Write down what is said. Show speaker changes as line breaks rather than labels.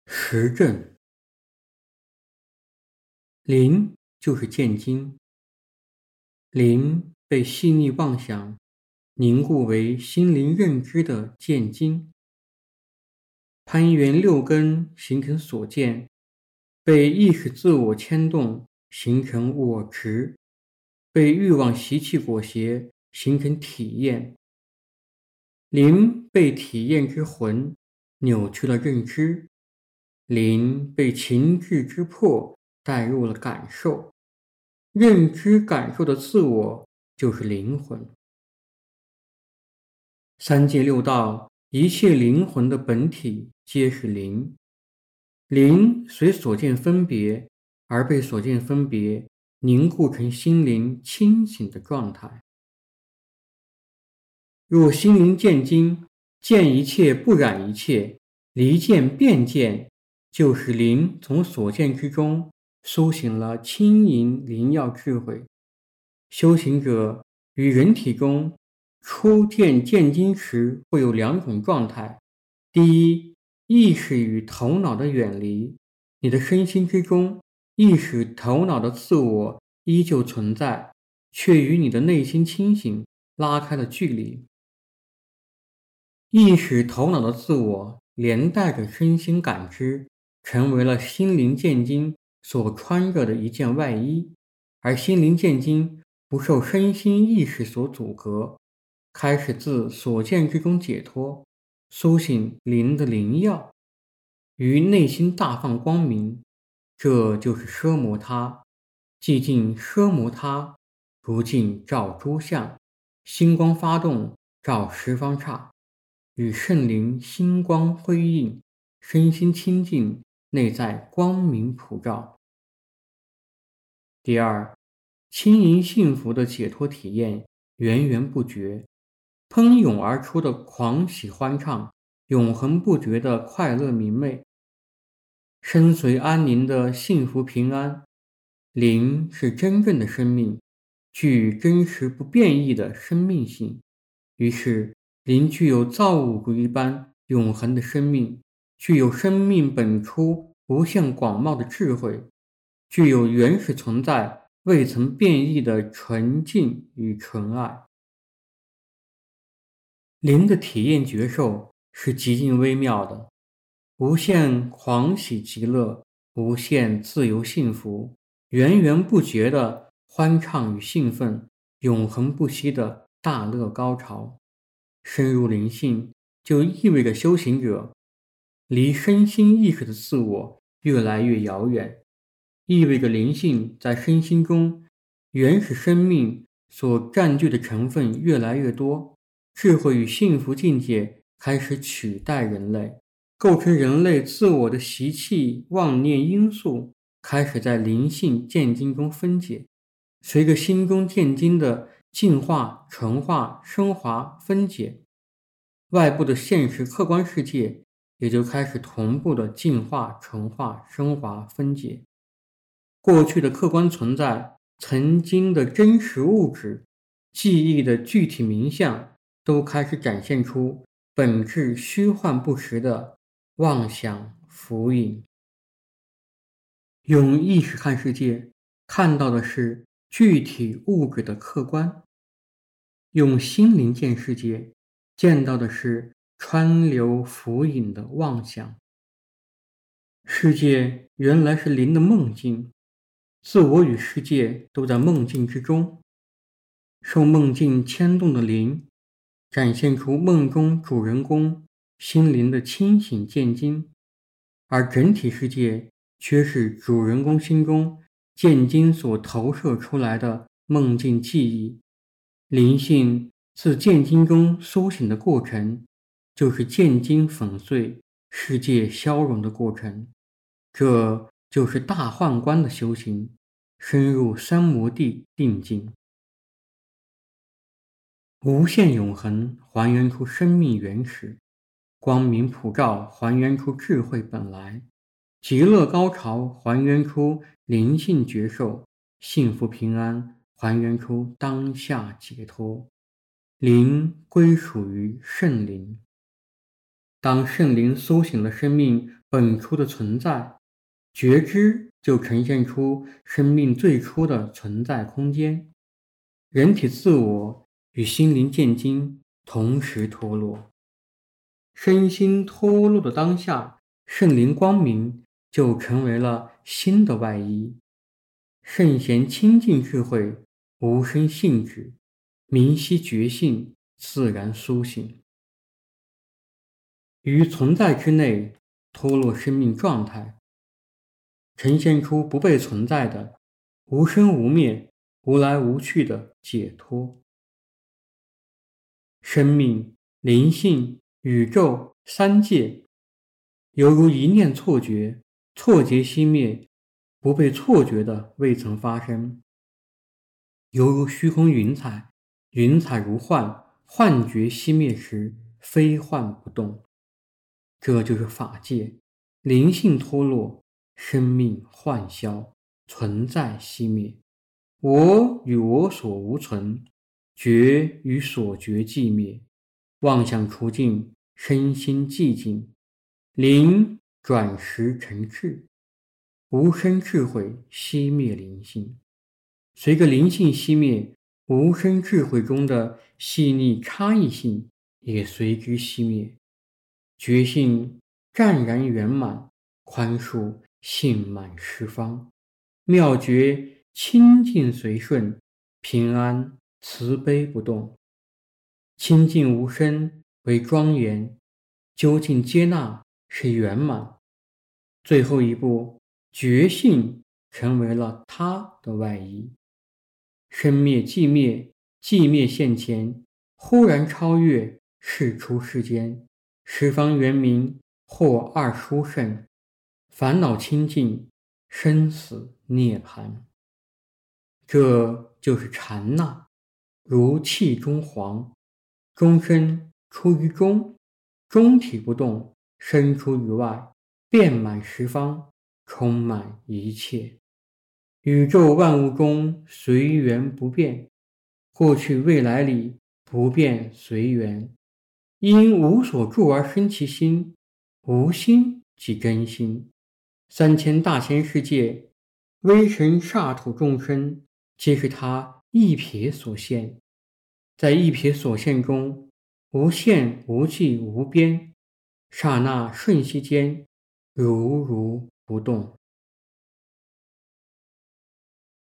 实证。灵就是见精，灵被细腻妄想凝固为心灵认知的见精，攀缘六根形成所见，被意识自我牵动形成我执，被欲望习气裹挟形成体验。灵被体验之魂扭曲了认知，灵被情志之魄带入了感受，认知感受的自我就是灵魂。三界六道，一切灵魂的本体皆是灵，灵随所见分别而被所见分别凝固成心灵清醒的状态。若心灵见精，见一切不染一切，离见变见，就是灵从所见之中苏醒了轻盈灵耀智慧。修行者于人体中初见见精时会有两种状态：第一，意识与头脑的远离，你的身心之中，意识头脑的自我依旧存在，却与你的内心清醒拉开了距离。意识头脑的自我连带着身心感知，成为了心灵见精所穿着的一件外衣，而心灵见精不受身心意识所阻隔，开始自所见之中解脱，苏醒灵的灵耀，于内心大放光明。这就是奢摩他，寂静奢摩他，如镜照诸相，星光发动照十方刹，与圣灵星光辉映，身心清净，内在光明普照。第二，轻盈幸福的解脱体验源源不绝，喷涌而出的狂喜欢畅，永恒不绝的快乐明媚，深邃安宁的幸福平安。灵是真正的生命，具真实不变异的生命性，于是灵具有造物主一般永恒的生命，具有生命本初无限广袤的智慧，具有原始存在未曾变异的纯净与纯爱。灵的体验觉受是极尽微妙的，无限狂喜极乐，无限自由幸福，源源不绝的欢畅与兴奋，永恒不息的大乐高潮。深入灵性，就意味着修行者离身心意识的自我越来越遥远，意味着灵性在身心中原始生命所占据的成分越来越多，智慧与幸福境界开始取代人类，构成人类自我的习气妄念因素开始在灵性见精中分解。随着心中见精的净化、纯化、升华、分解，外部的现实客观世界也就开始同步的净化、纯化、升华、分解。过去的客观存在、曾经的真实物质、记忆的具体名相，都开始展现出本质虚幻不实的妄想浮影。用意识看世界，看到的是具体物质的客观；用心灵见世界，见到的是川流浮影的妄想。世界原来是灵的梦境，自我与世界都在梦境之中。受梦境牵动的灵，展现出梦中主人公心灵的清醒见精，而整体世界却是主人公心中见精所投射出来的梦境记忆。灵性自见精中苏醒的过程，就是见精粉碎、世界消融的过程。这就是大幻观的修行，深入三摩地定境。无限永恒还原出生命原始，光明普照还原出智慧本来，极乐高潮还原出灵性觉受，幸福平安还原出当下解脱。灵归属于圣灵。当圣灵苏醒了生命本初的存在，觉知就呈现出生命最初的存在空间。人体自我与心灵见经同时脱落，身心脱落的当下，圣灵光明就成为了新的外衣。圣贤清净智慧，无生性质，明晰觉性，自然苏醒。于存在之内脱落生命状态，呈现出不被存在的无生无灭、无来无去的解脱。生命、灵性、宇宙三界，犹如一念错觉，错觉熄灭，不被错觉的未曾发生。犹如虚空云彩，云彩如幻，幻觉熄灭时非幻不动。这就是法界，灵性脱落，生命幻消，存在熄灭。我与我所无存，觉与所觉寂灭，妄想除尽，身心寂静，灵转识成智，无生智慧熄灭灵性。随着灵性熄灭，无生智慧中的细腻差异性也随之熄灭，觉性湛然圆满，宽恕性满十方，妙觉清净随顺，平安慈悲不动。清净无声为庄严，究竟接纳是圆满。最后一步，觉性成为了他的外衣。生灭寂灭，寂灭现前，忽然超越世出世间，十方圆明或二殊胜，烦恼清净，生死涅槃。这就是禅那，如气中黄，终身出于中，中体不动，生出于外，遍满十方，充满一切。宇宙万物中随缘不变，过去未来里不变随缘，因无所住而生其心，无心即真心。3000大千世界，微尘刹土众生，皆是他一瞥所现。在一瞥所现中，无限无际无边，刹那瞬息间，如如不动。